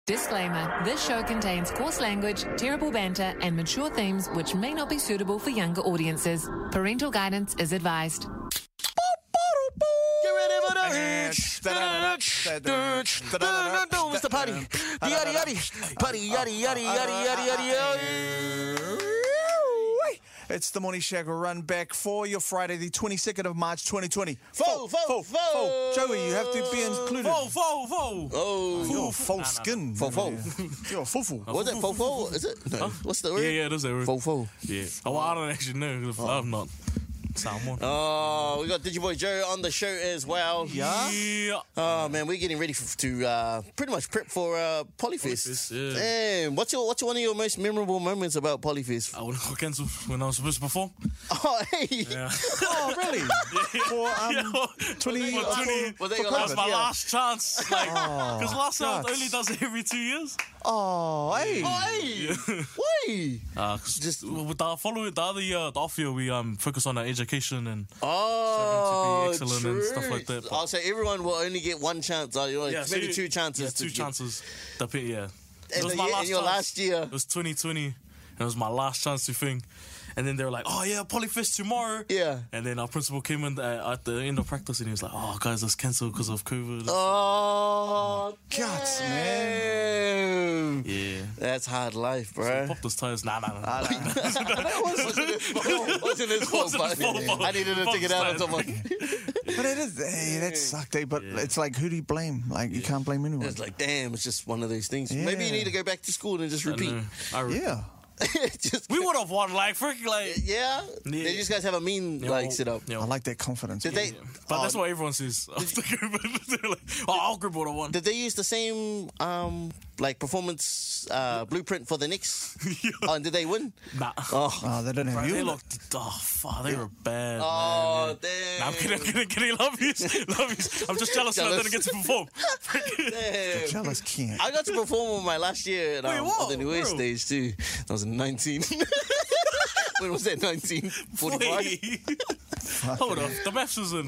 Disclaimer, this show contains coarse language, terrible banter, and mature themes which may not be suitable for younger audiences. Parental guidance is advised. Get ready for the it's the party. Yaddy yaddy. Party yaddy yaddy yaddy yaddy yaddy. It's the Morning Shag run back for your Friday, the 22nd of March, 2020. Foe. Joey, you have to be included. Oh. You're full skin. Foe. You're full. Was it foe? Is it? No. What's the word? Yeah, it is that word. Foe. Yeah. Oh, well, I don't actually know. I'm not. Salmon. Oh, we got Digiboy Joe on the show as well. Yeah. Oh man, we're getting ready to pretty much prep for Polyfest. Polyfest, yeah. Damn, what's one of your most memorable moments about Polyfest? I would have got cancelled when I was supposed to perform. Oh, hey. Yeah. Oh, really? For 20... Was that your That was my year? last chance. Because last year guts. only does it every 2 years. Oh, hey. Hey, why? Just with the other year, the off year, we focus on our education and Oh, striving to be excellent and stuff like that. I'll say everyone will only get one chance. Maybe two chances. Yeah, two chances. Yeah. It was And my last in your chance. last year. It was 2020. And it was my last chance to think. And then they were like, oh yeah, Polyfest tomorrow. Yeah. And then our principal came in at the end of practice and he was like, oh guys, let's cancel because of COVID. Oh, Guts, man. Yeah. That's hard life, bro. Pop those tires. Nah. Wasn't his fault, but I needed to take it out on someone. But it is... Hey, that sucked, eh? But it's like, who do you blame? Like, you can't blame anyone. It's like, damn, it's just one of those things. Yeah. Maybe you need to go back to school and just repeat. Yeah. Just, We would have won, like, freaking, like... yeah? Yeah. Did you guys have a mean, sit up? Yeah. I like that confidence. Did they... But that's what everyone says after COVID. They're like, our group would have won. Did they use the same performance blueprint for the Knicks? Oh, and did they win? Nah. Oh, they didn't have They you. looked... Oh, fuck. They were bad, Oh, man. damn. Nah, I'm kidding. Love you. I'm just jealous that I didn't get to perform. Damn. Jealous can't. I got to perform on my last year at what? the New West Bro. stage too. That was in 19. When was that? 1945. Hold on. The maths was in.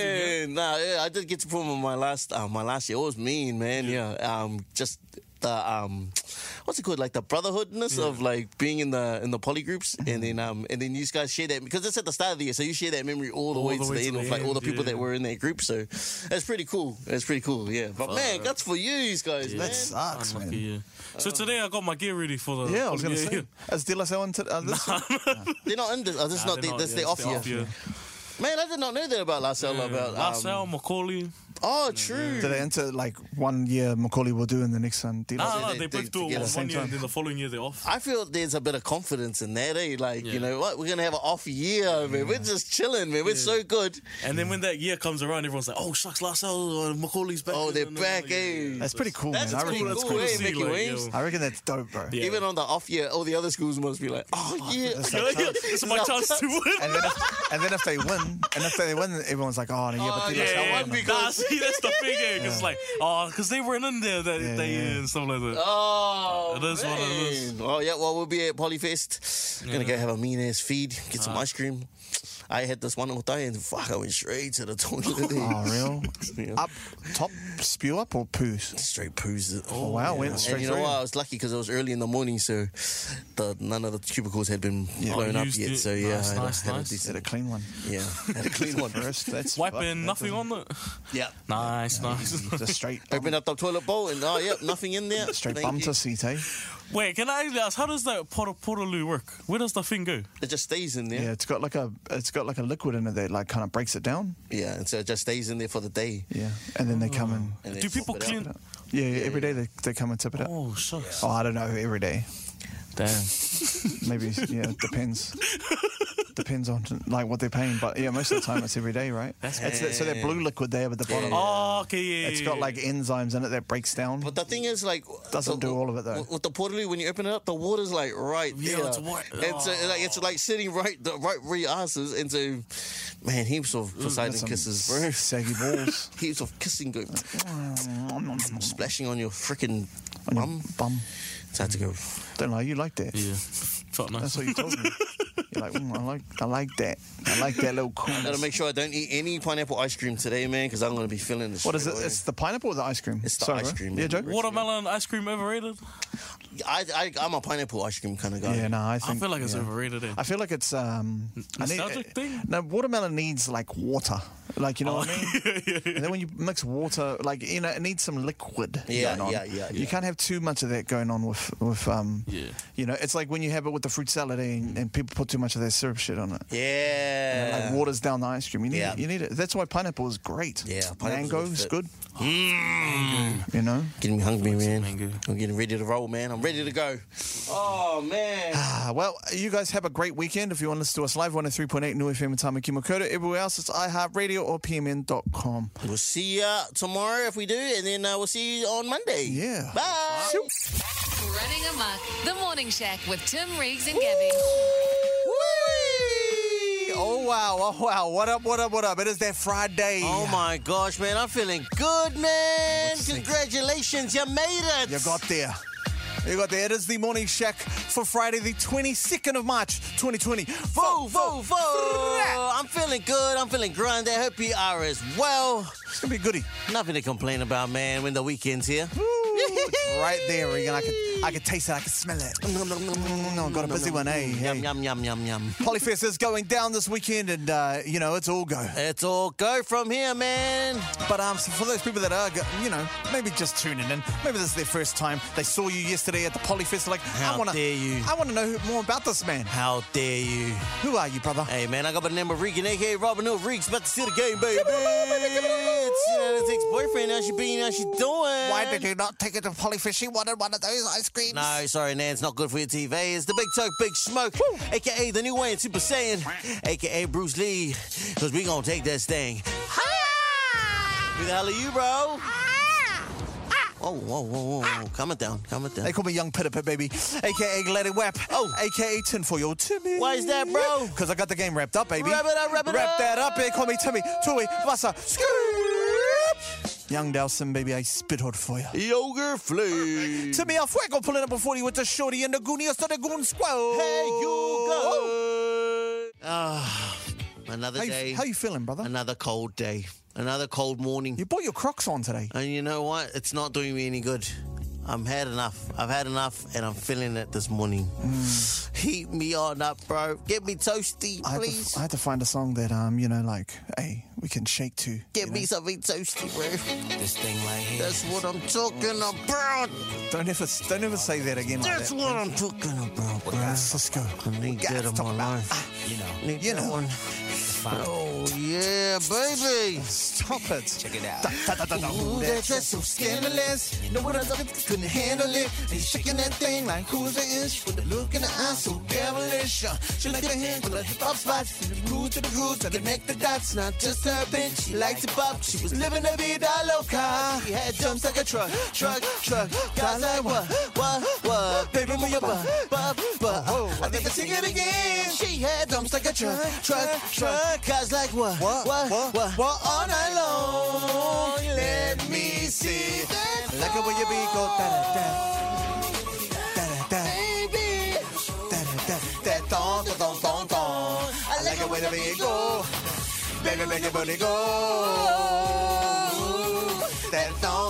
I did get to perform on my last year. It was mean, man. Yeah. Just the what's it called? Like the brotherhoodness of like being in the poly groups, and then you guys share that because it's at the start of the year, so you share that memory all the way to the end of like all the people that were in that group. So that's pretty cool. Yeah. But man, that's for you guys, man. That sucks, man. Unlucky, yeah. So today I got my gear ready for the... Yeah, I was going to say. Is De La Salle into this? They're not in this. Oh, this is not. This is the off year. Man, I did not know that about La Salle. About La Salle, Macaulay. Oh, true. Did they enter like 1 year Macaulay will do and the next one? De La Salle? No, they both do together. it Same 1 year time. and then the following year they're off. I feel there's a bit of confidence in that, eh? Like, you know what? We're going to have an off year, man. We're just chilling, man. We're so good. And then when that year comes around, everyone's like, oh, shucks, La Salle, Macaulay's back. Oh, they're And back, like, eh? That's pretty cool, That's man. I reckon pretty that's cool, cool. eh, to see, Mickey like, Wings? yo. I reckon that's dope, bro. Yeah. Even on the off year, all the other schools must be like, oh, yeah. This is my chance to win. And then if they win, everyone's like, oh, yeah, but De La Salle won. Nah, see, that's the thing, because like, because they weren't in there that day and stuff like that. Oh, It is what it is. man. Oh, yeah, well, we'll be at Polyfest. Gonna go have a mean-ass feed, get some ice cream. I had this one utai and fuck, I went straight to the toilet. Oh, real? Yeah. Up, top, spew up or poos? Straight poos. Oh, wow, went straight And you know through. what? I was lucky because it was early in the morning, so none of the cubicles had been blown up Used yet. it. So yeah, Nice, I had nice. a Had decent, a clean one. had a clean one. First, that's Wiping nothing on it. Yeah. Just Nice. a straight Open up the toilet bowl and nothing in there. straight Thank bum you. to seat, eh? Wait, can I ask, how does that Portaloo work? Where does the thing go? It just stays in there. Yeah, it's got like a liquid in it that like kind of breaks it down. Yeah, and so it just stays in there for the day. Yeah, and then they come in. And then Do people swap it out. clean? Yeah, every day they come and tip it out. Oh, shucks. Oh, I don't know, every day. Damn. Maybe, yeah, it depends. Depends on like what they're paying, but yeah, most of the time it's every day, right? So that blue liquid they have at the bottom. Oh, okay, yeah. It's got like enzymes in it that breaks down. But the thing is, like, Doesn't do all of it, though. With the Portaloo, when you open it up, the water's like right Yeah, there. it's white. And so, it's like sitting right where your ass is. And so, man, heaps of Poseidon That's some kisses, bro. Saggy balls. Heaps of kissing going, splashing on your freaking On your bum. bum. So I had to go. Don't know, you like that. Yeah. Felt nice. That's what you told me. You're like, I like that. I like that little I gotta coolness. make sure I don't eat any pineapple ice cream today, man, because I'm gonna be feeling this. What is it? straight away. It's the pineapple or the ice cream? It's the Sorry, ice bro. cream, Yeah, man. Joe? Watermelon ice cream overrated? I'm a pineapple ice cream kind of guy. Yeah, no, I I think... feel like it's yeah. overrated. I feel like it's Nostalgic thing? No, watermelon needs like water, like you know what I mean. And then when you mix water, like you know, it needs some liquid. Yeah, going on. yeah. You can't have too much of that going on with Yeah. You know, it's like when you have it with the fruit salad and people put too much of their syrup shit on it. Yeah. Like waters down the ice cream. You need Yeah. it. You need it. That's why pineapple is great. Yeah, pineapple's mango a good is fit. good. You know. Getting me hungry, man. mango. I'm getting ready to roll, man. I'm ready to go. Oh, man. Well, you guys have a great weekend. If you want to listen to us live, 103.8 New FM in Tamaki Makaurau. Everywhere else, it's iHeartRadio or PMN.com. We'll see ya tomorrow if we do, and then we'll see you on Monday. Yeah. Bye. Running amok. The Morning Shack with Tim Reeves and Gabby. Oh, wow. Oh, wow. What up, what up, what up? It is that Friday. Oh, my gosh, man. I'm feeling good, man. What's this? Congratulations. You made it. You got there. You got there. It is the Morning Shack for Friday, the 22nd of March, 2020. Foo, foo, foo. I'm feeling good. I'm feeling grande. I hope you are as well. It's going to be goody. Nothing to complain about, man, when the weekend's here. It's right there, Regan. I could taste it. I could smell it. Got a busy one, eh? Yum, yum, yum, yum, yum. Polyfest is going down this weekend, and, you know, it's all go. It's all go from here, man. But so for those people that are, you know, maybe just tuning in, maybe this is their first time. They saw you yesterday at the Polyfest. Like, How dare you. I want to know more about this man. How dare you? Who are you, brother? Hey, man, I got by the name of Regan, a.k.a. Robin Hood Reeks, about to see the game, baby. It's, you know, it's ex-boyfriend. How she been? How she doing? Why did you not take it to Polyfest? She wanted one of those ice creams. No, sorry, Nan, it's not good for your TV. It's the Big Toke, Big Smoke, a.k.a. the new Wayne Super Saiyan, a.k.a. Bruce Lee, because we gonna take this thing. Who the hell are you, bro? Oh, whoa, whoa, whoa, whoa. Calm it down, calm it down. They call me Young Pitter Pit, baby. A.K.A. Gladdy Wap. Oh. A.K.A. Tinfoil Timmy. Why is that, bro? Because I got the game wrapped up, baby. Wrap it up, wrap it Wrap up. that up. They call me Timmy. Tui, Vasa, Scoop. Young Dowson, baby, I spit hot for you. Yogurt flame. Timmy a fuego pulling up before you with the shorty and the gooniest of the goon squad. Hey, you go. Another day. How you feeling, brother? Another cold day. Another cold morning. You brought your Crocs on today. And you know what? It's not doing me any good. I've had enough, and I'm feeling it this morning. Heat me on up, bro. Get me toasty, please. I had to find a song that, you know, like, hey, we can shake to. Get me something toasty, bro. This thing right here. That's what I'm talking about. Don't ever say that again like That's that. what I'm talking about, bro. Let's go. I need Guys, that in talk my about- life. Need you that know. one. Oh, yeah, baby. Stop it. Check it out. Ooh, that dress so scandalous. You know what I thought? Couldn't handle it. And he's shaking that thing like who's the ish with the look in the eyes so devilish. She like her hands with the hip hop spots. From the groove to the grooves to connect the dots. Not just her bitch, she likes to pop. She was living la vida loca. She had jumps like a truck. Guys like what? Baby, move your butt. I think I sing it again. She had jumps like a truck. Guys like what? All night long. Let me see. Like it when you be go da-da-da. Baby. Da-da-da. Thong. I like it when the beat go. Baby, make your booty go. That thong.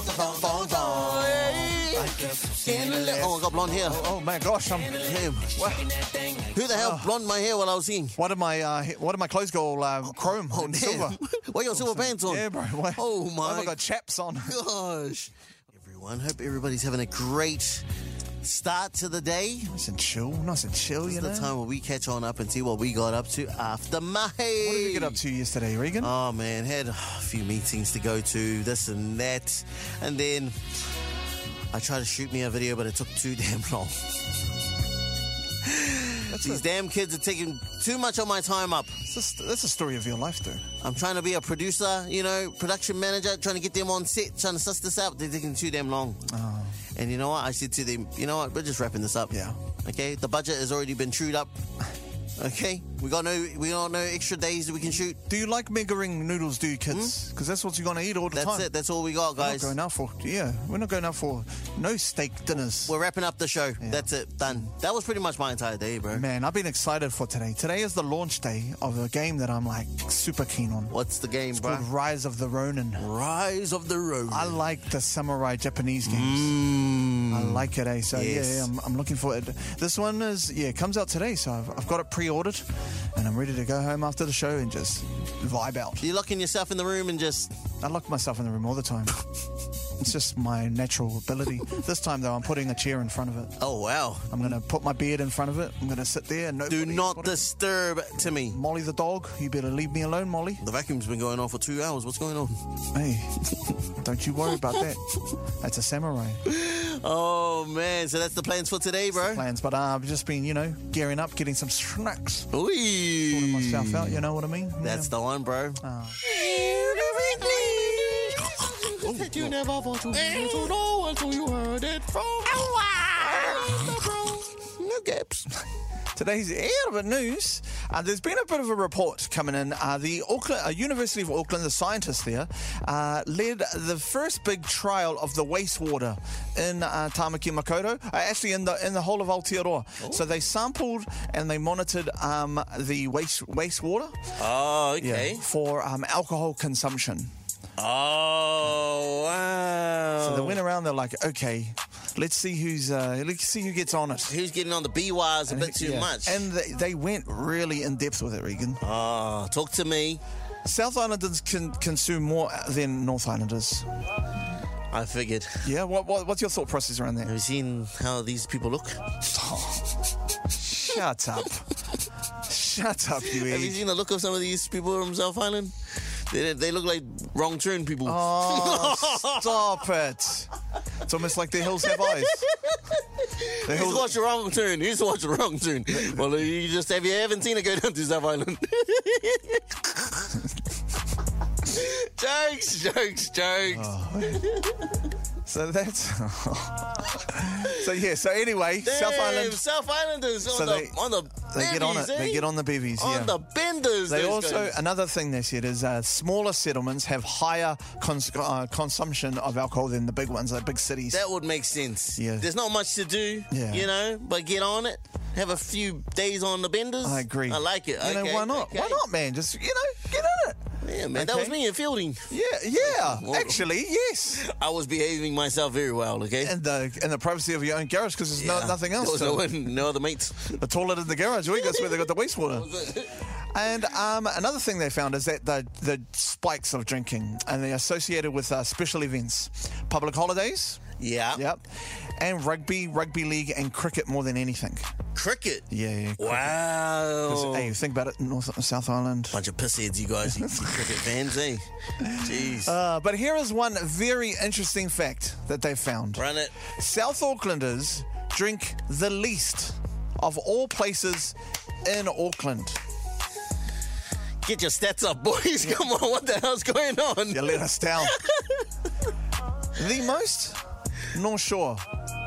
Oh, I got blonde hair. Oh my gosh, Who the hell blonde my hair while I was singing? What did my clothes go all chrome Oh, and damn. silver? Why you got silver pants on? Yeah, bro. Why? Oh, Why have my I got chaps on? gosh. Everyone, hope everybody's having a great start to the day. Nice and chill, you It's know. the time where we catch on up and see what we got up to after Mahi. What did we get up to yesterday, Regan? Oh, man, had a few meetings to go to, this and that. And then I tried to shoot me a video, but it took too damn long. These damn kids are taking too much of my time up. That's a story of your life, though. I'm trying to be a producer, you know, production manager, trying to get them on set, trying to suss this out. They're taking too damn long. Oh. And you know what? I said to them, you know what? We're just wrapping this up. Yeah. Okay? The budget has already been chewed up. Okay, we got no extra days that we can shoot. Do you like mega ring noodles, do you, kids? Because that's what you're going to eat all the time. That's it. That's all we got, guys. We're not going out for no steak dinners. We're wrapping up the show. Yeah. That's it. Done. That was pretty much my entire day, bro. Man, I've been excited for today. Today is the launch day of a game that I'm like super keen on. What's the game, bro? It's called Rise of the Ronin. Rise of the Ronin. I like the samurai Japanese games. I like it, eh? So yeah, I'm looking for it. This one comes out today, so I've got it pre-ordered, and I'm ready to go home after the show and just vibe out. You're locking yourself in the room and just... I lock myself in the room all the time. It's just my natural ability. This time, though, I'm putting a chair in front of it. Oh, wow. I'm going to put my beard in front of it. I'm going to sit there. And do not disturb Timmy. Molly the dog, you better leave me alone, Molly. The vacuum's been going on for 2 hours. What's going on? Hey, don't you worry about that. That's a samurai. Oh, man. So that's the plans for today, bro? Plans, but I've just been, gearing up, getting some snacks. Ooh. Sorting myself out, you know what I mean? That's the one, bro. You never thought to know until you heard it from no gaps. Today's Air News. There's been a bit of a report coming in. The University of Auckland, the scientists there, led the first big trial of the wastewater in Tamaki Makaurau, actually in the whole of Aotearoa. Oh. So they sampled and they monitored the wastewater. Oh, okay. For alcohol consumption. Oh, wow. So they went around, they're like, okay, let's see who gets on it. Who's getting on the BYs a bit too much. And they went really in depth with it, Regan. Oh, talk to me. South Islanders can consume more than North Islanders. I figured. Yeah, what's your thought process around that? Have you seen how these people look? Shut up. Shut up, you Have you seen the look of some of these people from South Island? They look like wrong turn people. Oh, stop it. It's almost like the hills have eyes. Who's watched the wrong turn? Who's watched the wrong turn? Well, have you haven't seen it go down to South Island? Jokes. Oh. So that's... So anyway, Damn, South Islanders on the they get on it. Eh? They get on the bevies, on the benders. They also, another thing they said is smaller settlements have higher consumption of alcohol than the big ones, like big cities. That would make sense. Yeah. There's not much to do, but get on it. Have a few days on the benders. I agree. I like it. Why not? Okay. Why not, man? Just, get on it. Yeah, man, that was me in fielding. Yeah. Actually, yes. I was behaving myself very well, okay? In the privacy of your own garage, because there's nothing else. There was no other mates. The toilet in the garage, that's where they got the wastewater. And another thing they found is that the spikes of drinking, and they're associated with special events, public holidays. Yeah. Yep. And rugby league, and cricket more than anything. Cricket? Yeah. Cricket. Wow. Hey, think about it, South Island. Bunch of pissheads, you guys. You cricket fans, eh? Jeez. But here is one very interesting fact that they found. Run it. South Aucklanders drink the least of all places in Auckland. Get your stats up, boys. Come on, what the hell's going on? You let us down. The most? North Shore.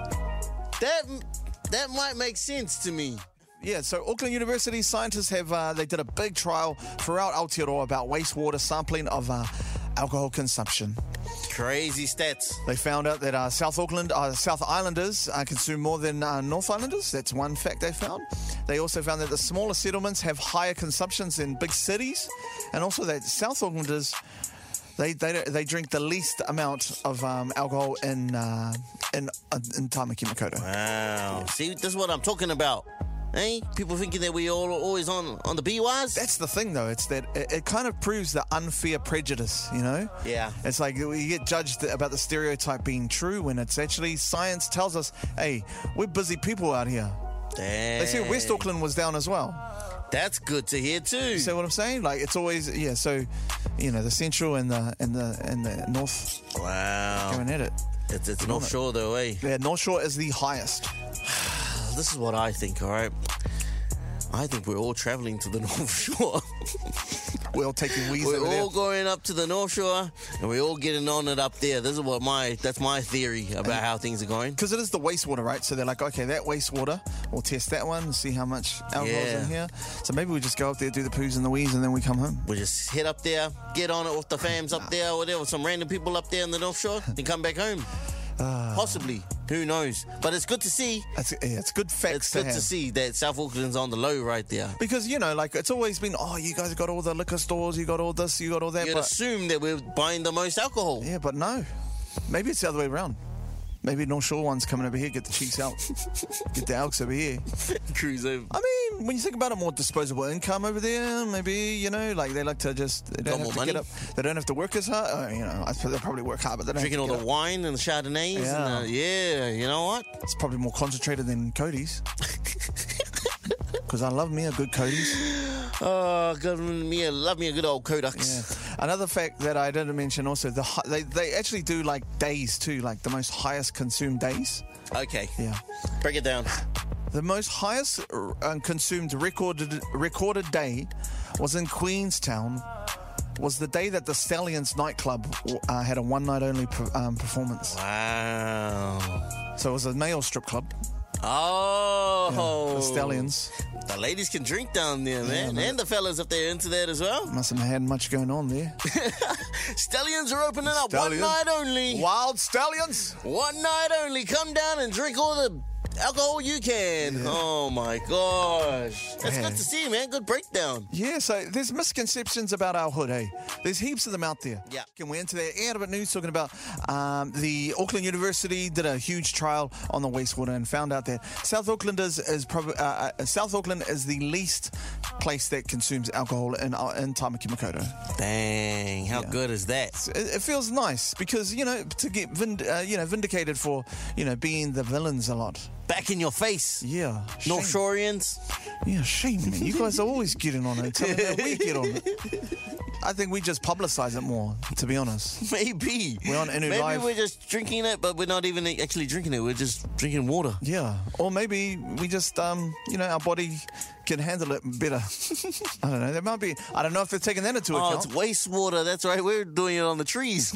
That might make sense to me. Yeah, so Auckland University scientists they did a big trial throughout Aotearoa about wastewater sampling of alcohol consumption. Crazy stats. They found out that South Islanders consume more than North Islanders. That's one fact they found. They also found that the smaller settlements have higher consumptions than big cities, and also that South Aucklanders they drink the least amount of alcohol in Tamaki Makaurau. Wow. See, this is what I'm talking about. Hey, people thinking that we all always on the BYs. That's the thing, though. It's that it kind of proves the unfair prejudice, you know? Yeah. It's like we get judged about the stereotype being true when it's actually science tells us, hey, we're busy people out here. Dang. They said West Auckland was down as well. That's good to hear too. You see what I'm saying? Like it's always So, the central and the north. Wow. Going at it. It's North Shore though, eh? Yeah, North Shore is the highest. This is what I think, all right? I think we're all travelling to the North Shore. We're all taking wheeze We're over there. all going up to the North Shore, and we're all getting on it up there. This is that's my theory about how things are going. Because it is the wastewater, right? So they're like, okay, that wastewater, we'll test that one and see how much alcohol's Yeah. in here. So maybe we just go up there, do the poos and the wheeze, and then we come home. We just head up there, get on it with the fams up there, or whatever, with some random people up there in the North Shore, then come back home. Possibly. Who knows? But it's good to see. It's good facts It's to good have. to see that South Auckland's on the low right there. Because, you know, like, it's always been, oh, you guys got all the liquor stores, you got all this, you got all that. You'd assume that we're buying the most alcohol. Yeah, but no. Maybe it's the other way around. Maybe North Shore one's coming over here, get the cheeks out. Get the alks over here. Cruise over. I mean, when you think about it, more disposable income over there, maybe, you know, like they like to just, they don't Got have to more get money. up. They don't have to work as hard. You know, I suppose they probably work hard, but they don't Drinking have all to the get up. wine and the Chardonnays. Yeah. And yeah, you know what? It's probably more concentrated than Cody's. Because I love me a good Cody's. Oh, love me a good old Kodaks. Yeah. Another fact that I didn't mention also, they actually do like days too, like the most highest consumed days. Okay. Yeah. Break it down. The most highest consumed recorded day was in Queenstown. Was the day that the Stallions nightclub had a one-night-only performance. Wow. So it was a male strip club. Oh. The Stallions. The ladies can drink down there, man. man. And the fellas if they're into that as well. Mustn't have had much going on there. Stallions are opening up. Stallions. One night only. Wild Stallions. One night only. Come down and drink all the alcohol you can. Oh my gosh. That's Yeah. good to see, man. Good breakdown. Yeah, so there's misconceptions about our hood, eh? There's heaps of them out there. Yeah. And we're into the Air Bit News talking about the Auckland University did a huge trial on the wastewater and found out that South Auckland is probably South Auckland is the least place that consumes alcohol in Tamaki Makaurau. Dang, how good is that? It feels nice because, you know, to get vindicated for, you know, being the villains a lot. Back in your face. Yeah. North shame. Shoreans. Yeah, shame, man. You guys are always getting on it. Tell me how we get on it. I think we just publicise it more, to be honest. Maybe. We're on Inu Maybe Live. we're just drinking it, but we're not even actually drinking it. We're just drinking water. Yeah. Or maybe we just, you know, our body can handle it better. I don't know. There might be, I don't know if they're taking that into Oh, account. it's wastewater. That's right. We're doing it on the trees.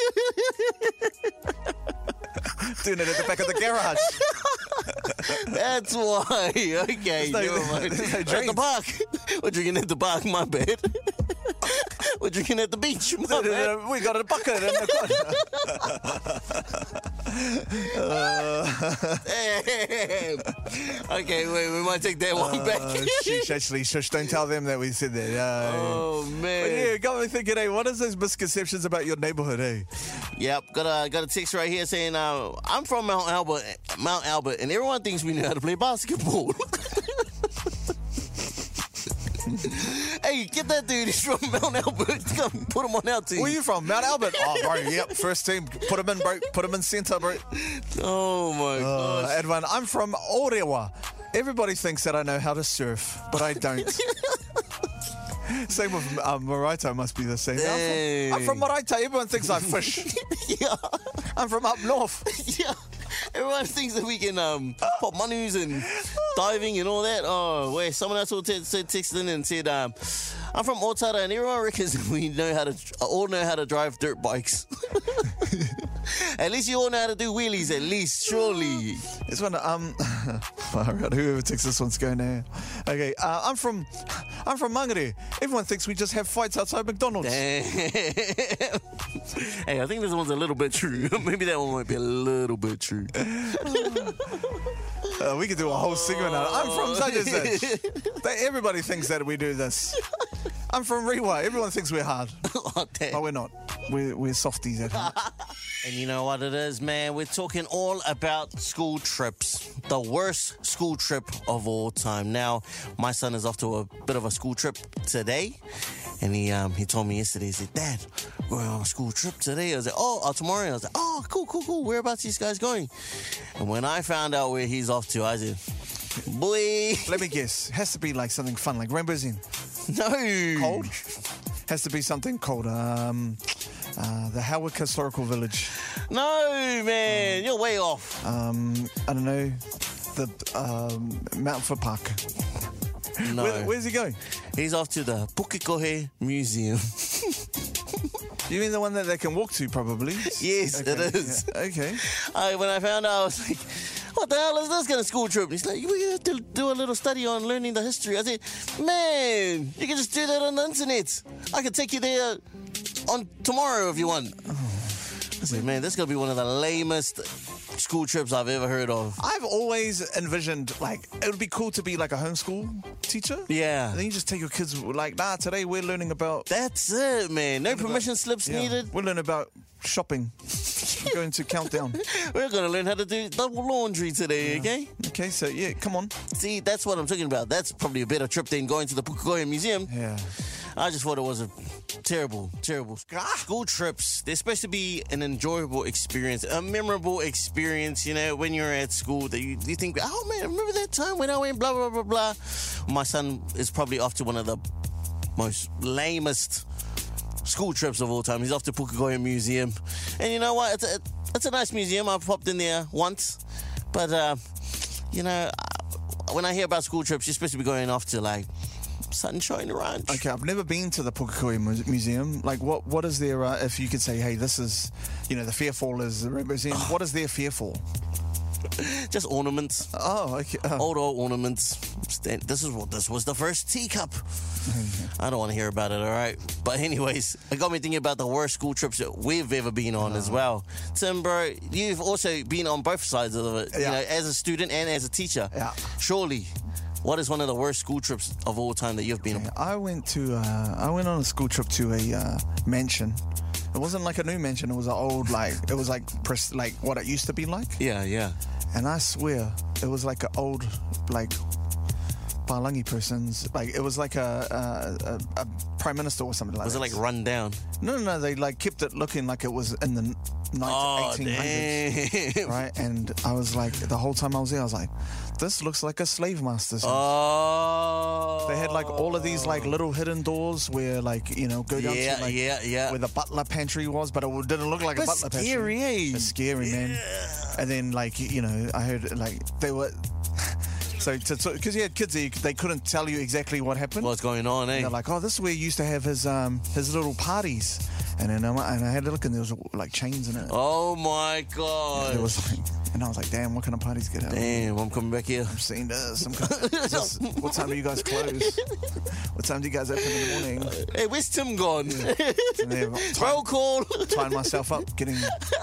Doing it at the back of the garage. That's why. Okay. no- never mind. there's no We're at the drains. park. We're drinking at the park. My bad. We're drinking at the beach. My bad. We got a bucket in the Damn. Okay, wait. We might take that one back. Sheesh, actually, shush, don't tell them that we said that. Oh But man. yeah, it got me thinking, hey, what is those misconceptions about your neighborhood, eh? Yep, got a text right here saying, I'm from Mount Albert, and everyone thinks we know how to play basketball. Hey, get that dude. He's from Mount Albert. Come put him on our team. Where you from? Mount Albert? Oh, bro, yep, first team. Put him in, bro. Put him in centre, bro. Oh my gosh. Edwin, I'm from Orewa. Everybody thinks that I know how to surf, but I don't. Same with Maraito must be the same. I'm from Maraito. Everyone thinks I fish. Yeah, I'm from up north. yeah. Everyone thinks that we can pop manu's and diving and all that. Oh, wait, someone else texted in and said, I'm from Otara, and everyone reckons we all know how to drive dirt bikes. At least you all know how to do wheelies, at least, surely. This one, whoever takes this one's going now. Okay, I'm from Mangere. Everyone thinks we just have fights outside McDonald's. Damn. Hey, I think this one's a little bit true. Maybe that one might be a little bit true. We could do a whole segment on it. I'm from such and such. Everybody thinks that we do this. I'm from Rewa. Everyone thinks we're hard. Oh, damn. But we're not. We're softies at home. And you know what it is, man? We're talking all about school trips. The worst school trip of all time. Now, my son is off to a bit of a school trip today. And he told me yesterday, he said, Dad, we're on a school trip today. I was like, oh, tomorrow. I was like, oh, cool. Whereabouts are these guys going? And when I found out where he's off to, I said, boy. Let me guess. Has to be like something fun, like Rainbow's End. No. Cold? Has to be something cold. The Howick Historical Village. No, man. You're way off. I don't know. The Mount Foot Park. No. Where's he going? He's off to the Pukekohe Museum. You mean the one that they can walk to, probably? Yes, Okay, it is. yeah, okay. When I found out, I was like, what the hell is this kind of school trip? And he's like, we have to do a little study on learning the history. I said, man, you can just do that on the internet. I could take you there on tomorrow if you want. I said, man, this is going to be one of the lamest school trips I've ever heard of. I've always envisioned, like, it would be cool to be like a homeschool teacher. Yeah. And then you just take your kids, like, nah, today we're learning about... That's it, man. No permission slips Yeah, needed. we're learning about shopping. We're going to Countdown. We're going to learn how to do double laundry today, okay? Okay, so, yeah, come on. See, that's what I'm talking about. That's probably a better trip than going to the Pukekohe Museum. Yeah. I just thought it was a terrible school trips. They're supposed to be an enjoyable experience, a memorable experience. You know, when you're at school, that you think, oh man, remember that time when I went blah blah blah blah. My son is probably off to one of the most lamest school trips of all time. He's off to Pukekohe Museum, and you know what? It's a nice museum. I've popped in there once, but you know, when I hear about school trips, you're supposed to be going off to like Sunshine Ranch. Okay, I've never been to the Pukekohe Museum. Like, what is there, if you could say, hey, this is, you know, the Fearfall is the museum. What is there Fearfall? Just ornaments. Oh, okay. Old ornaments. This was the first teacup. I don't want to hear about it, all right? But anyways, it got me thinking about the worst school trips that we've ever been on as well. Tim, bro, you've also been on both sides of it, you know, as a student and as a teacher. Yeah. Surely, what is one of the worst school trips of all time that you've been on? I went on a school trip to a mansion. It wasn't like a new mansion. It was an old, like, it was like what it used to be like. Yeah. And I swear, it was like an old, like, Palangi person's, like, it was like a prime minister or something like Was that. it like run down? No, they like kept it looking like it was in the 1800s. Damn. Right? And I was like, the whole time I was there, I was like, this looks like a slave master's house. Oh. They had like all of these like little hidden doors where, like, you know, go down to like where the butler pantry was, but it didn't look like a butler pantry. Scary, eh? It's scary, man. And then, like, you know, I heard like they were so because he had kids, they couldn't tell you exactly what happened. What's going on, eh? And they're like, oh, this is where he used to have his little parties. And then I had a look, and there was like chains in it. Oh my God. There was like, and I was like, damn, what kind of parties get out? Damn, I'm coming back here. I'm seeing this. What time do you guys close? What time do you guys open in the morning? Hey, where's Tim gone? Roll call. Tying myself up, getting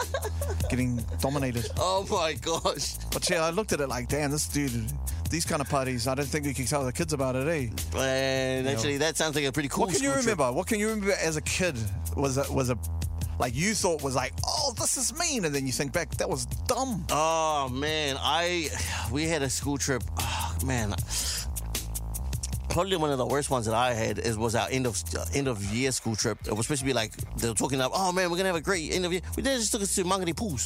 dominated. Oh my gosh. But yeah, I looked at it like, damn, this dude, these kind of parties, I don't think we can tell the kids about it, eh? Man, actually, that sounds like a pretty cool What can you school trip. remember? What can you remember as a kid was a like you thought was like, oh, this is mean, and then you think back, that was dumb. Oh man, we had a school trip. Oh, man, probably one of the worst ones that I had was our end of year school trip. It was supposed to be like they were talking about, oh man, we're gonna have a great end of year. We just took us to Mangere Pools.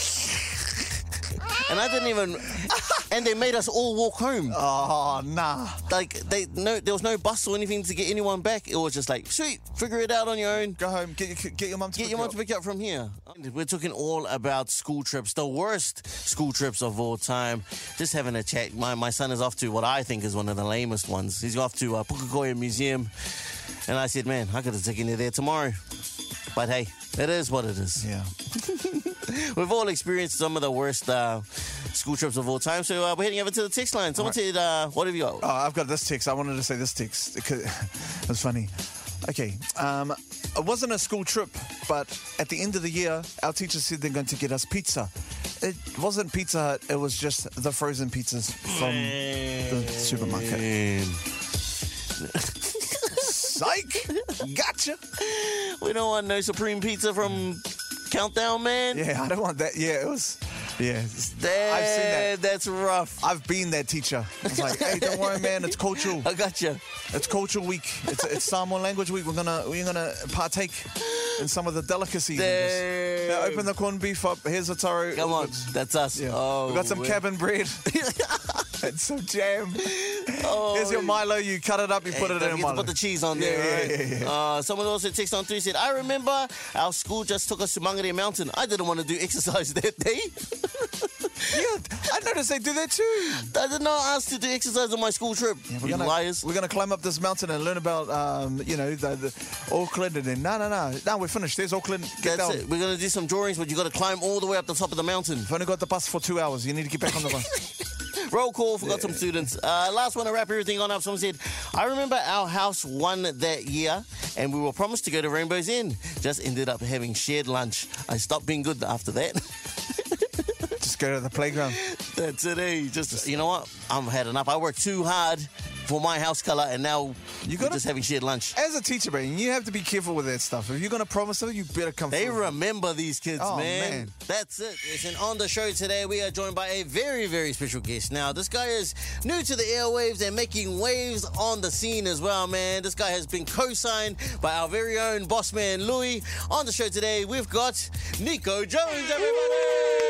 And I didn't even, and they made us all walk home. Oh, nah. Like there was no bus or anything to get anyone back. It was just like, sweet, figure it out on your own. Go home, get your mum to Get your mum to pick you up from here. We're talking all about school trips, the worst school trips of all time. Just having a chat. My son is off to what I think is one of the lamest ones. He's off to Pukekohe Museum. And I said, man, I could have taken you there tomorrow. But hey, it is what it is. Yeah. We've all experienced some of the worst school trips of all time. So we're heading over to the text line. Someone said, what have you got? Oh, I've got this text. I wanted to say this text. It's funny. Okay. It wasn't a school trip, but at the end of the year, our teachers said they're going to get us pizza. It wasn't Pizza Hut. It was just the frozen pizzas from the supermarket. Man. Psych! Gotcha! We don't want no Supreme Pizza from Countdown, man. Yeah, I don't want that. Yeah, it was... Yeah. I've seen that. That's rough. I've been that teacher. I was like, hey, don't worry, man. It's cultural. I got you. It's cultural week. It's Samoan language week. We're gonna partake in some of the delicacies. Now open the corned beef up. Here's a taro. Come on, that's us. Yeah. Oh, we got some cabin bread and some jam. Oh, Here's your Milo. You cut it up. You put it in a Milo. Put the cheese on there. Right? Someone also texted on 3 said, I remember our school just took us to Mangere Mountain. I didn't want to do exercise that day. Yeah, I noticed they do that too. I did not ask to do exercise on my school trip. Yeah, you liars. We're gonna climb up this mountain and learn about, the Auckland, and then no, we're finished. There's Auckland. Get That's down. it. We're going to do some drawings, but you got to climb all the way up the top of the mountain. I've only got the bus for 2 hours. You need to get back on the bus. Roll call, forgot some students. Last one to wrap everything on up. Someone said, I remember our house won that year and we were promised to go to Rainbow's Inn. Just ended up having shared lunch. I stopped being good after that. Just go to the playground. That's it, eh? Just, you know what? I'm had enough. I worked too hard for my house colour and now we're just having shared lunch. As a teacher, man, you have to be careful with that stuff. If you're going to promise something, you better come They through. remember these kids, Oh, man. man. That's it. Listen, on the show today, we are joined by a very, very special guest. Now, this guy is new to the airwaves and making waves on the scene as well, man. This guy has been co-signed by our very own boss man, Louis. On the show today, we've got Nico Jones, everybody!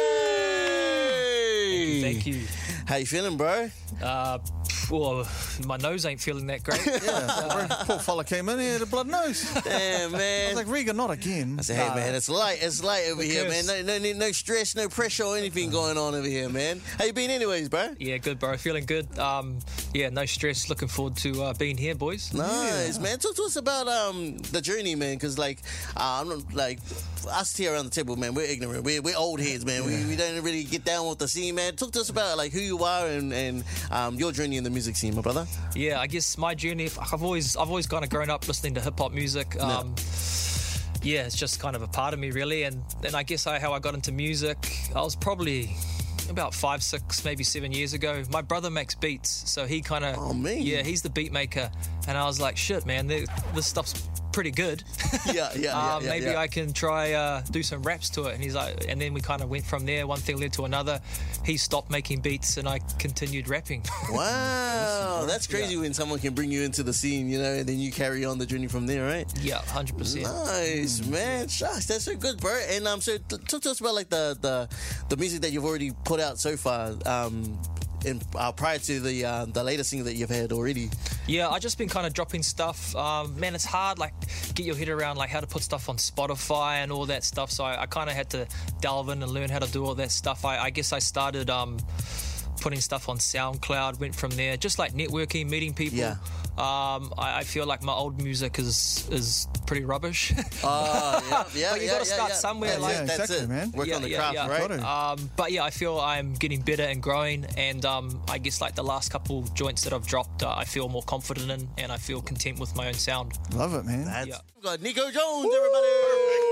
Thank you. How you feeling, bro? Well, my nose ain't feeling that great. Poor fella came in, he had a blood nose. Damn, I man. was like, Riga, not again. I said, hey, man, it's light over here, man. Because- No stress, no pressure or anything going on over here, man. How you been anyways, bro? Yeah, good, bro. Feeling good. No stress. Looking forward to being here, boys. Nice, man. Talk to us about the journey, man, because, I'm not, us here around the table, man, we're ignorant. We're old heads, man. We don't really get down with the scene, man. Talk to us about, who you are and your journey in the music scene, my brother. Yeah, I guess my journey. I've always kind of grown up listening to hip hop music. Yeah, it's just kind of a part of me, really. And I guess how I got into music, I was probably about 5, 6, maybe 7 years ago. My brother makes beats, so he kind of... Oh, man. Yeah, he's the beat maker. And I was like, shit, man, this stuff's pretty good. Yeah. Maybe I can try do some raps to it. And he's like, and then we kind of went from there. One thing led to another. He stopped making beats and I continued rapping. Wow, that's crazy when someone can bring you into the scene, and then you carry on the journey from there, right? Yeah, 100%. Nice, man. Shucks, that's so good, bro. And so talk to us about the music that you've already put out so far. Prior to the latest single that you've had already. Yeah, I've just been kind of dropping stuff. Man, it's hard, get your head around, how to put stuff on Spotify and all that stuff. So I kind of had to delve in and learn how to do all that stuff. I guess I started putting stuff on SoundCloud, went from there, just networking, meeting people. Yeah. I feel like my old music is pretty rubbish. Yeah. But you got to start somewhere. Yeah, That's exactly, it, man. Work on the craft, right? Got But yeah, I feel I'm getting better and growing, and I guess the last couple joints that I've dropped, I feel more confident in, and I feel content with my own sound. Love it, man. That's Yeah. We've got Nico Jones, everybody.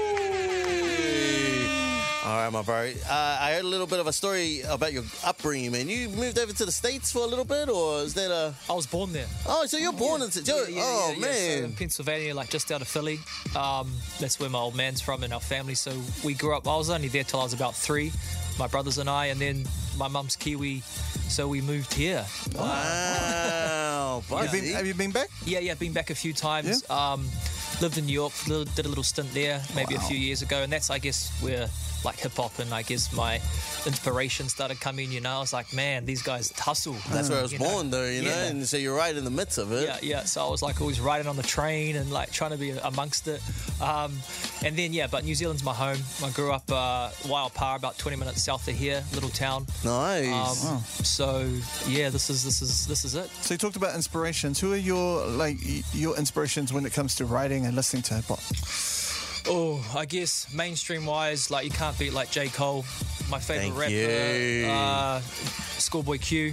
All right, my bro. I heard a little bit of a story about your upbringing, man. You moved over to the States for a little bit, or is that a... I was born there. Oh, so you're born in... Yeah, Oh, So man. in Pennsylvania, just out of Philly. That's where my old man's from and our family. So we grew up. I was only there till I was about 3, my brothers and I, and then my mum's Kiwi, so we moved here. Wow. buddy. Have you been back? Yeah, been back a few times. Lived in New York, did a little stint there maybe a few years ago, and that's, I guess, where hip hop and I guess my inspiration started coming. I was like, man, these guys hustle. That's where I was born, though, you know, and so you're right in the midst of it. Yeah. So I was always riding on the train and trying to be amongst it. And then but New Zealand's my home. I grew up Waiopara, about 20 minutes south of here, little town. Nice. So this is it. So you talked about inspirations. Who are your inspirations when it comes to writing and listening to hip hop? Oh, I guess mainstream-wise, you can't beat J. Cole, my favourite rapper, Schoolboy Q.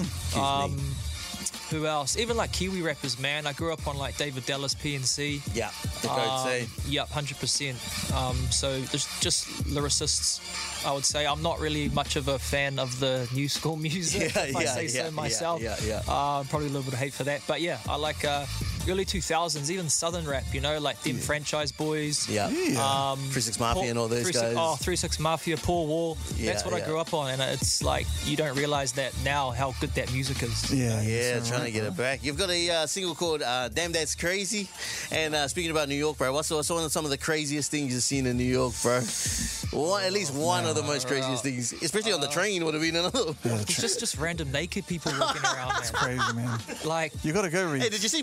Who else? Even Kiwi rappers, man. I grew up on David Dallas, PNC. Yeah, the goat, Yep, 100%. So there's just lyricists, I would say. I'm not really much of a fan of the new school music, if I say so myself. Probably a little bit of hate for that. But yeah, I like early 2000s, even Southern rap, them Franchise Boys. Yeah. 3-6 Mafia and all those guys. 3-6 Mafia, Paul Wall. That's what I grew up on. And it's you don't realise that now, how good that music is. Yeah, trying to get it back. You've got a single called Damn That's Crazy. And speaking about New York, bro, what's some of the craziest things you've seen in New York, bro? At least one of the most craziest things, especially on the train, would have been another. It's just random naked people walking around, man. Crazy, man. Like, You got to go read. Hey, did you see me? Yeah.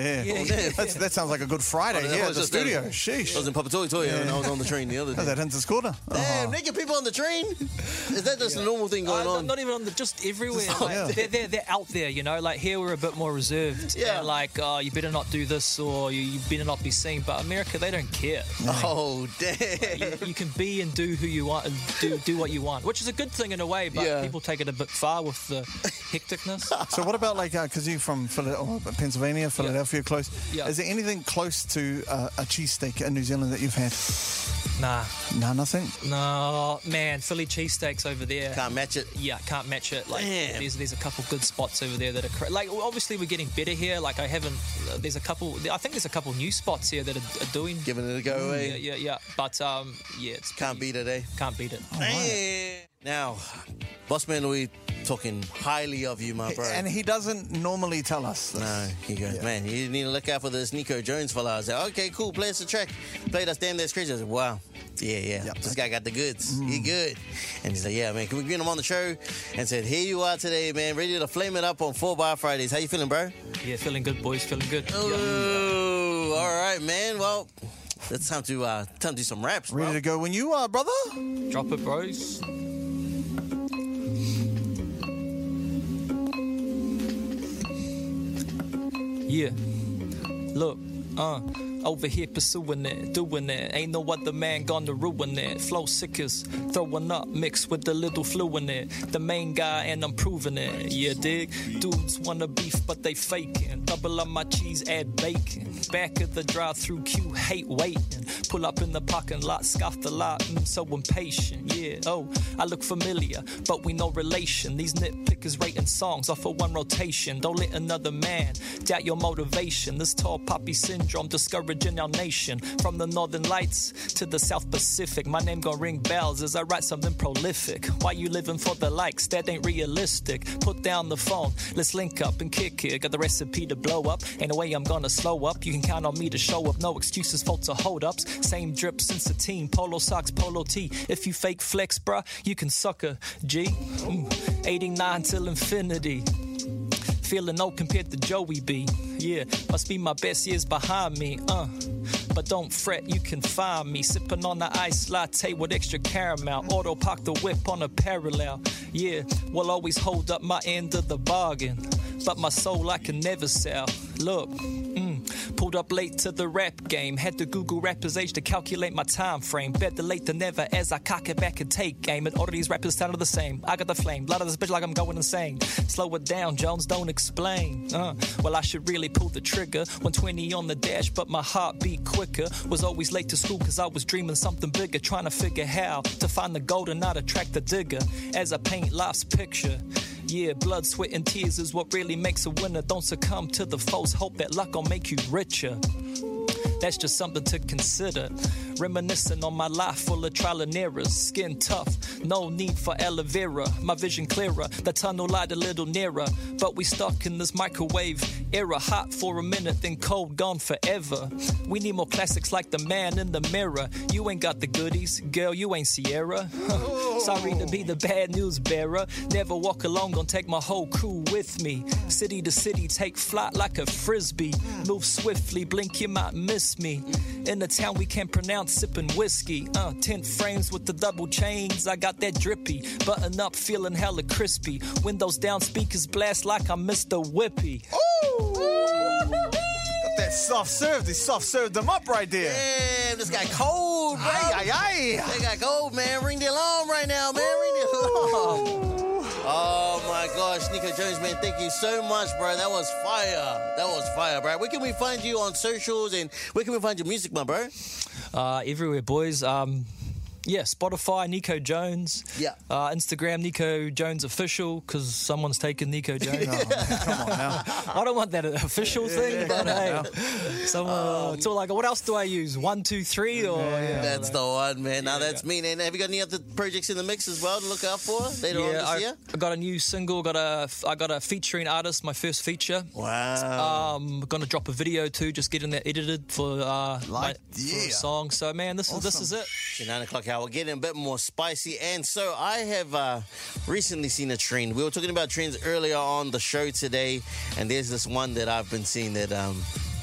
Yeah. That sounds like a good Friday here at the studio. Sheesh. I was in Papatoetoe when I was on the train the other day. That Hinter's Quarter. Damn, naked people on the train? Is that just a normal thing going on? Not even on the, just everywhere. They're out there, you know. Like here, we're a bit more reserved. Yeah. And like, you better not do this, or you better not be seen. But America, they don't care. Oh, damn. You can be and do who you want and do what you want, which is a good thing in a way. But people take it a bit far with the hecticness. So what about like, because you're from Pennsylvania, Philadelphia, close. Yeah. Is there anything close to a cheesesteak in New Zealand that you've had? Nah, nothing. No, man, Philly cheesesteaks over there. Can't match it. Yeah, can't match it. Like, damn. there's a couple good spots over there that are like. Obviously, we're getting better here. Like, I haven't. There's a couple. I think there's a couple new spots here that are doing. Giving it a go away. Yeah. But it's can't beat it, eh? Can't beat it. Right. Now, Bossman, we talking highly of you, my bro. And he doesn't normally tell us this. No, he goes, man, you need to look out for this Nico Jones fella. I was like, okay, cool, play us a track. Played us Damn That's Crazy. I was like, wow. Yeah. Yep. This guy got the goods. He good. And he's like, yeah, man, can we get him on the show? And said, here you are today, man, ready to flame it up on 4 Fridays. How you feeling, bro? Yeah, feeling good, boys. Feeling good. Oh, all right, man. Well, it's time to do some raps, bro. Ready to go when you are, brother? Drop it, bros. Yeah, look, over here pursuing it, doing it. Ain't no other man gonna ruin it. Flow sickers, throwing up, mixed with a little flu in it. The main guy and I'm proving it. Yeah, dig? Dudes wanna beef, but they faking. Double up my cheese, add bacon. Back of the drive-through queue, hate waiting. Pull up in the parking lot, scoff the lot. So impatient, yeah. Oh, I look familiar, but we no relation. These nitpickers rating songs off of one rotation. Don't let another man doubt your motivation. This tall poppy syndrome discouraging our nation. From the northern lights to the South Pacific, my name gon' ring bells as I write something prolific. Why you living for the likes? That ain't realistic. Put down the phone, let's link up and kick it. Got the recipe to blow up, ain't no way I'm gonna slow up. You can count on me to show up, no excuses, faults or hold-ups. Same drip since the team, polo socks, polo tee. If you fake flex, bruh, you can suck a G. 89 till infinity. Feeling old compared to Joey B. Yeah, must be my best years behind me, But don't fret, you can find me sipping on the ice latte with extra caramel. Auto park the whip on a parallel. Yeah, will always hold up my end of the bargain, but my soul I can never sell. Look, pulled up late to the rap game. Had to Google rappers' age to calculate my time frame. Better late than never as I cock it back and take aim. And all of these rappers sound the same. I got the flame, lot of this bitch like I'm going insane. Slow it down, Jones, don't explain. Well, I should really pull the trigger. 120 on the dash, but my heart beat quicker. Was always late to school cause I was dreaming something bigger. Trying to figure how to find the gold and not attract the digger. As I paint life's picture. Yeah, blood, sweat, and tears is what really makes a winner. Don't succumb to the foes, hope that luck will make you richer. That's just something to consider. Reminiscing on my life full of trial and errors. Skin tough, no need for aloe vera. My vision clearer, the tunnel light a little nearer. But we stuck in this microwave era. Hot for a minute, then cold, gone forever. We need more classics like the man in the mirror. You ain't got the goodies, girl, you ain't Sierra. Sorry to be the bad news bearer. Never walk alone, gon' take my whole crew with me. City to city, take flight like a frisbee. Move swiftly, blink, you might miss me. In a town we can't pronounce, sipping whiskey. 10 frames with the double chains, I got that drippy. Button up, feeling hella crispy. Windows down, speakers blast like I'm Mr. Whippy. Got that soft serve. They soft served them up right there. Damn, this guy cold, bro. They got cold, man. Ring the alarm right now, man. Ring the alarm. Oh my gosh, Nico Jones, man, thank you so much, bro. That was fire, bro. Where can we find you on socials and where can we find your music, my bro? Everywhere, boys. Yeah, Spotify, Nico Jones. Yeah. Instagram, Nico Jones Official, because someone's taken Nico Jones. Come on now. I don't want that official thing, but hey, someone. It's all like, what else do I use? 1, 2, 3, or That's the one, man. Now that's me. And have you got any other projects in the mix as well to look out for later on this year? I got a new single. I got a featuring artist, my first feature. Wow. Gonna drop a video too, just getting that edited for for a song. So man, this is it. The 9 o'clock hour, getting a bit more spicy. And so I have recently seen a trend. We were talking about trends earlier on the show today, and there's this one that I've been seeing that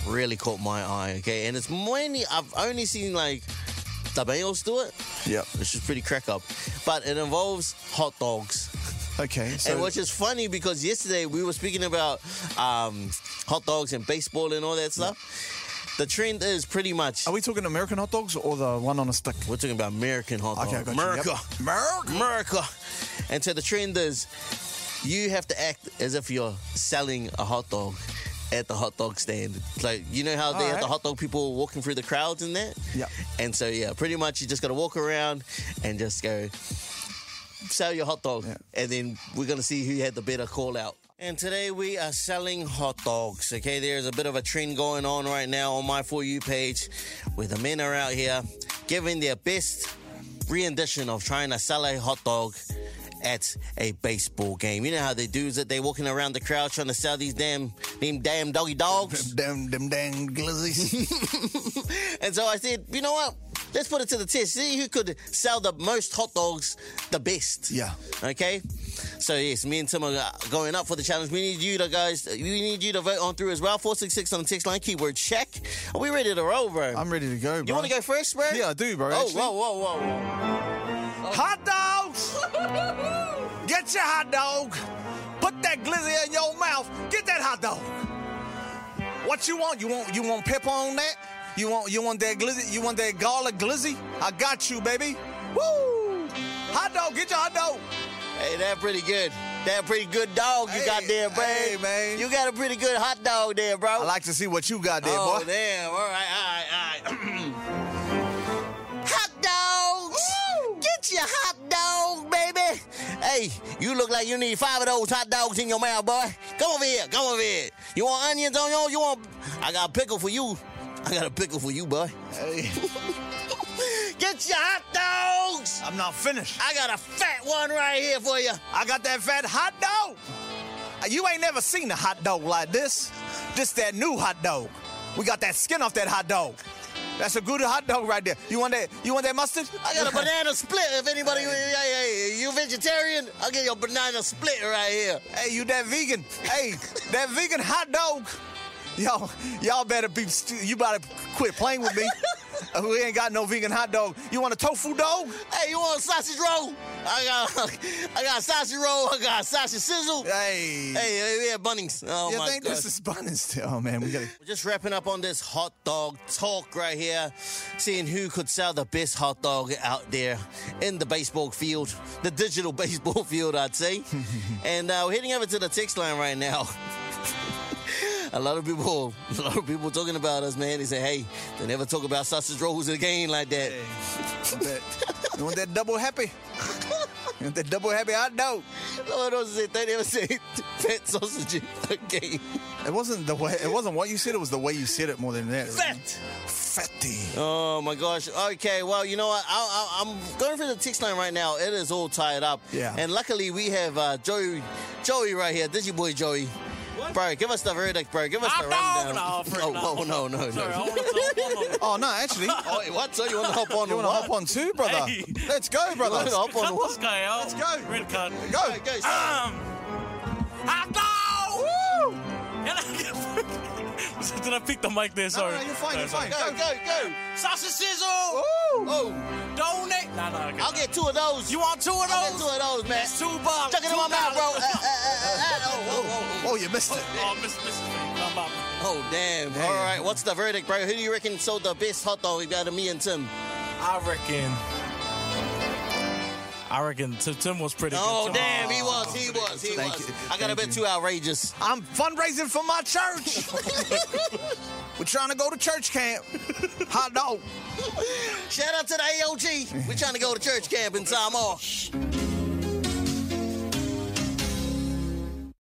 really caught my eye, okay? And it's mainly, I've only seen like the males do it, which is pretty crack up. But it involves hot dogs. Okay. So And which is funny because yesterday we were speaking about hot dogs and baseball and all that stuff. The trend is pretty much... Are we talking American hot dogs or the one on a stick? We're talking about American hot dogs. Okay, I got you. Yep. America. And so the trend is you have to act as if you're selling a hot dog at the hot dog stand. Like, you know how they have the hot dog people walking through the crowds and that? Yeah. And so, yeah, pretty much you just got to walk around and just go sell your hot dog. Yeah. And then we're going to see who had the better call out. And today we are selling hot dogs, okay? There's a bit of a trend going on right now on my For You page where the men are out here giving their best rendition of trying to sell a hot dog at a baseball game. You know how they do is that they're walking around the crowd trying to sell these damn doggy dogs. Them damn glizzies. And so I said, you know what? Let's put it to the test. See who could sell the most hot dogs the best. Yeah. Okay? So, yes, me and Tim are going up for the challenge. We need you to vote on through as well. 466 on the text line, keyword check. Are we ready to roll, bro? I'm ready to go, bro. You want to go first, bro? Yeah, I do, bro. Oh, actually. whoa. Hot dogs! Get your hot dog. Put that glizzy in your mouth. Get that hot dog. What you want? You want pepper on that? You want that glizzy? You want that garlic glizzy? I got you, baby. Woo! Hot dog, get your hot dog. Hey, that's pretty good. That pretty good dog you got there, bro. Hey, man. You got a pretty good hot dog there, bro. I like to see what you got there, boy. Oh, damn. All right. Hot dogs! Woo! Get your hot dog, baby. Hey, you look like you need 5 of those hot dogs in your mouth, boy. Come over here. You want onions on yours? I got a pickle for you. Boy. Hey. Get your hot dogs! I'm not finished. I got a fat one right here for you. I got that fat hot dog. You ain't never seen a hot dog like this. This that new hot dog. We got that skin off that hot dog. That's a good hot dog right there. You want that mustard? I got a banana split. If anybody, hey, you vegetarian? I'll get your banana split right here. Hey, you that vegan? Hey, that vegan hot dog. Y'all better you better quit playing with me. We ain't got no vegan hot dog. You want a tofu dog? Hey, you want a sausage roll? I got a sausage roll. I got a sausage sizzle. Hey, we have Bunnings. Oh, you my think God. this is Bunnings? Oh, man, We're just wrapping up on this hot dog talk right here, seeing who could sell the best hot dog out there in the baseball field, the digital baseball field, I'd say. And we're heading over to the text line right now. A lot of people talking about us, man. They say, hey, they never talk about sausage rolls again like that. Hey, you want that double happy? You want that double happy hot dog? No, they never say fat sausage again. It wasn't what you said. It was the way you said it more than that. Fatty. Oh my gosh. Okay, well, you know what? I'm going for the text line right now. It is all tied up. Yeah. And luckily we have Joey right here. This is your boy Joey. What? Bro, give us the verdict, bro. Give us the rundown. No. Sorry, I want to hop on. Oh, no, actually. Oh, wait, what? So you want to hop on? You want to hop on too, brother? Hey. Let's go, brother. You want to hop on Cut what? this guy out. Let's go. Red card. Go. Go. Hot dog! Woo! Did I pick the mic there? Sorry. No, you're fine. Go. Sausage sizzle! Woo! Oh, Donate! Nah, okay. I'll get 2 of those. You want 2 of those? I'll get 2 of those, man. That's $2. Chuck it in my mouth, bro. Oh, you missed it. Oh, Mr. Oh, damn. Damn. All right, what's the verdict, bro? Who do you reckon sold the best hot dog out of me and Tim? I reckon Tim was pretty good. Oh, Tim- damn, he was. Thank you. I got a bit too outrageous. I'm fundraising for my church. We're trying to go to church camp. Hot dog. Shout out to the AOG. We're trying to go to church camp in Samoa.